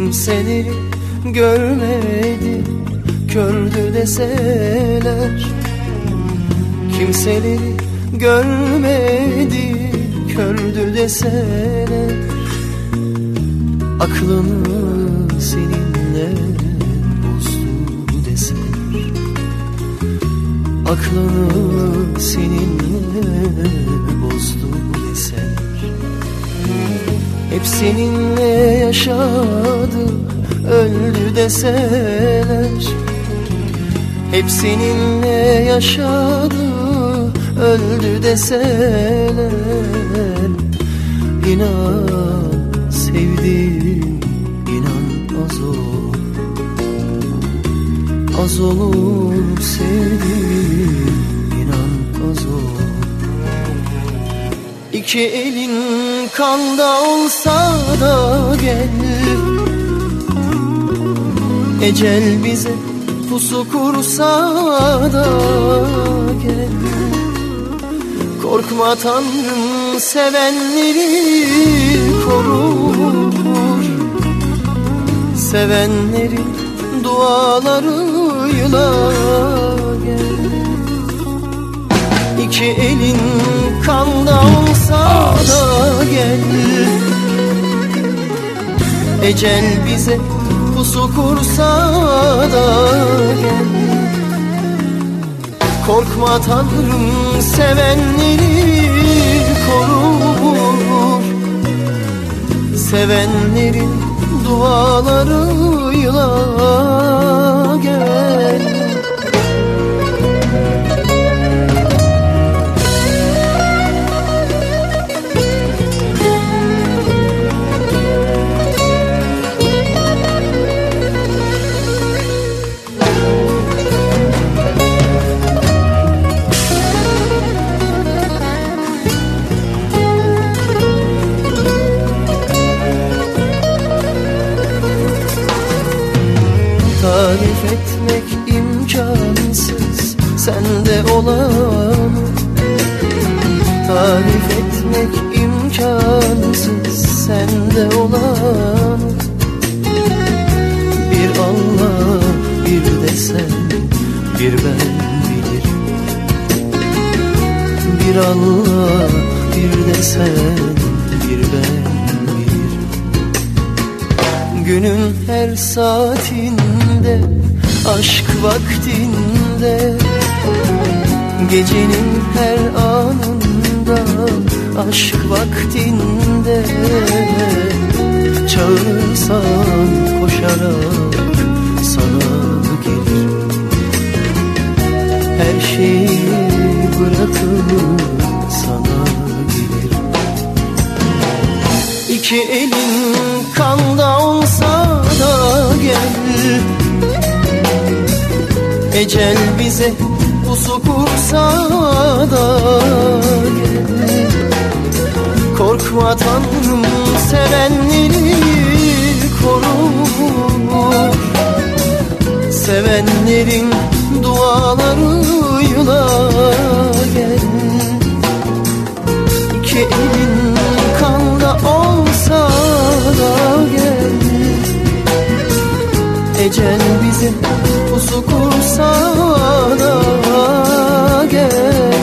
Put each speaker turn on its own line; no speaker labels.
Kimseleri görmedi, kördü deseler. Kimseleri görmedi, kördü deseler. Aklını seninle bozdu deseler. Aklını seninle bozdu deseler. Hep seninle yaşadı, öldü deseler. Hep seninle yaşadı, öldü deseler. İnan sevdim, inan az olur. Az olur sevdim, inan az olur. İki elin kanda olsa da gel, ecel bize pusu kursa da gel. Korkma Tanrım sevenleri korur, sevenlerin dualarıyla gel. İki elin kanda olsa da gel, ecel bize pusu kursa da gel. Korkma Tanrım sevenleri korur, sevenlerin dualarıyla gel. Tarif etmek imkansız sende olanı. Tarif etmek imkansız sende olanı. Bir Allah bir de sen, bir ben bilirim. Bir Allah bir de sen, bir ben bilirim. Günün her saatinde, aşk vaktinde, gecenin her anında, aşk vaktinde. Çağırsan koşarak sana gelir. Her şeyi bırakıp sana gelir. İki elin kanda olsa da gel, ecel bize pusu kursa da gel. Korkma Tanrım sevenleri korur, sevenlerin dualarıyla gel. İki elin kanda olsa da gel, ecel bize pusu kursa da gel.